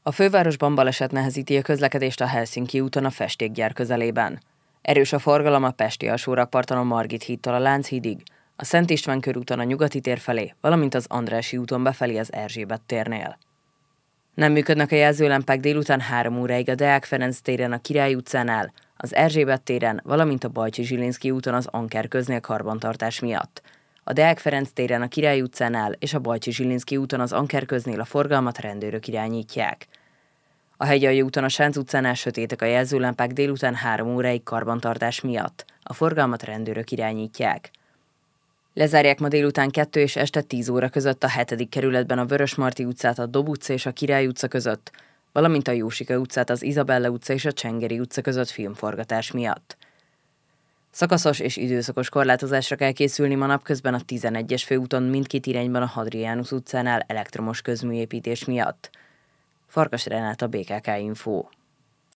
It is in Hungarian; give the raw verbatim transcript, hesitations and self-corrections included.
A fővárosban baleset nehezíti a közlekedést a Helsinki úton a Festékgyár közelében. Erős a forgalom a pesti alsórakparton a Margit hídtól a Lánchídig, a Szent István körúton a Nyugati tér felé, valamint az Andrássy úton befelé az Erzsébet térnél. Nem működnek a jelzőlámpák délután három óráig a Deák Ferenc téren a Király utcánál, az Erzsébet téren, valamint a Bajcsy-Zsilinszky úton az Anker köznél karbantartás miatt. A Deák Ferenc téren a Király utcánál és a Bajcsy-Zsilinszky úton az Anker köznél a forgalmat rendőrök irányítják. A Hegyalja úton a Sánc utcánál sötétek a jelzőlámpák délután három óráig karbantartás miatt. A forgalmat rendőrök irányítják. Lezárják ma délután kettő és este tíz óra között a hetedik kerületben a Vörösmarty utcát a Dob utca és a Király utca között, valamint a Jósika utcát az Izabella utca és a Csengeri utca között filmforgatás miatt. Szakaszos és időszakos korlátozásra kell készülni ma napközben a tizenegyes főúton mindkét irányban a Hadrianus utcánál elektromos közműépítés miatt. Farkas Renáta, bé ká ká Info.